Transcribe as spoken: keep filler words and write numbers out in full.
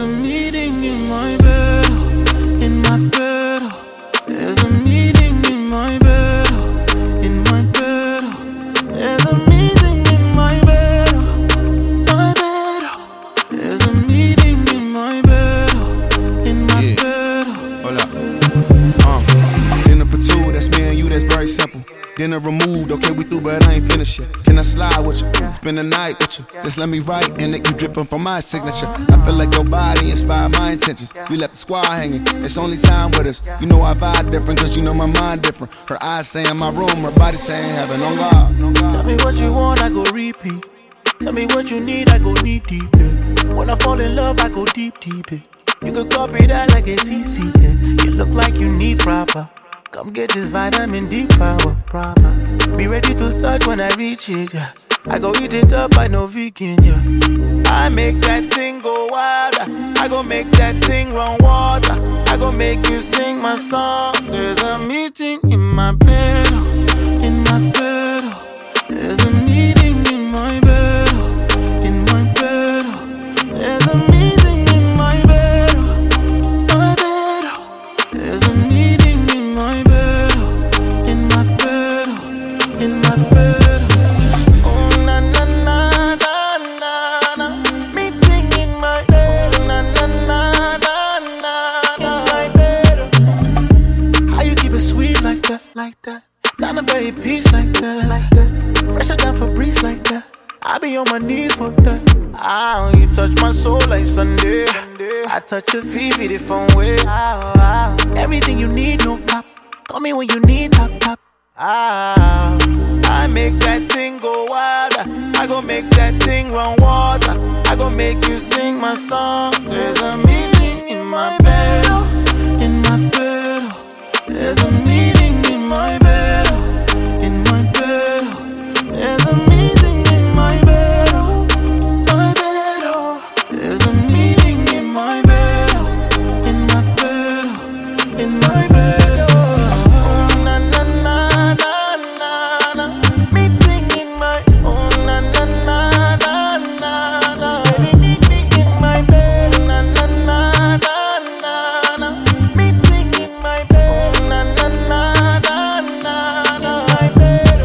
a meeting in my bed, in my bed. There's a meeting in my bed, in my bed. There's a meeting in my bed, my bed. There's a meeting in my bed, in my yeah. bed. Hold up. Uh, dinner for two, that's me and you, that's very simple. Dinner removed, okay, we through, but I ain't finished yet. Can I slide with you? Spend the night with you. Just let me write and it you dripping from my signature. I feel like your body inspired my intentions. You left the squad hanging, it's only time with us. You know I vibe different, cause you know my mind different. Her eyes saying my room, her body saying heaven on God. Tell me what you want, I go repeat. Tell me what you need, I go deep, deep. Yeah. When I fall in love, I go deep, deep. Yeah. You could copy that like a C C. Yeah. You look like you need proper. Come get this vitamin D power, proper. Be ready to touch when I reach it, yeah. I go eat it up, I know vegan, yeah. I make that thing go wilder. I go make that thing run water. I go make you sing my song. There's a meeting in my bed, in my bed. There's a meeting in my bed, in my bed. There's a meeting in my bed, my bed. There's a meeting in my bed, in my bed, in my bed. Oh na na na na na na. Meeting in my bed. Oh na na na na na na. In my bed. How you keep it sweet like that, like that? Down the very peace like that, like that. Fresher than Febreze like that. I be on my knees for that. Ah, you touch my soul like Sunday. I touch your feet, feet it from way. Ah, ah. Everything you need, no pop. Call me when you need top, top. Ah, I make that thing go wilder. I go make that thing run water. I go make you sing my song. There's a meeting in my bed, in my bed. There's a meeting in my bed, in my bed. There's a meeting in my bed, my bed. There's a meeting in my bed, in my bed, in my bed. Oh na na na na na na. Meeting in my, oh na na na na na na. Baby, meet me in my bed, na na na na na na. Meeting in my bed, oh na na na na na na. My bed.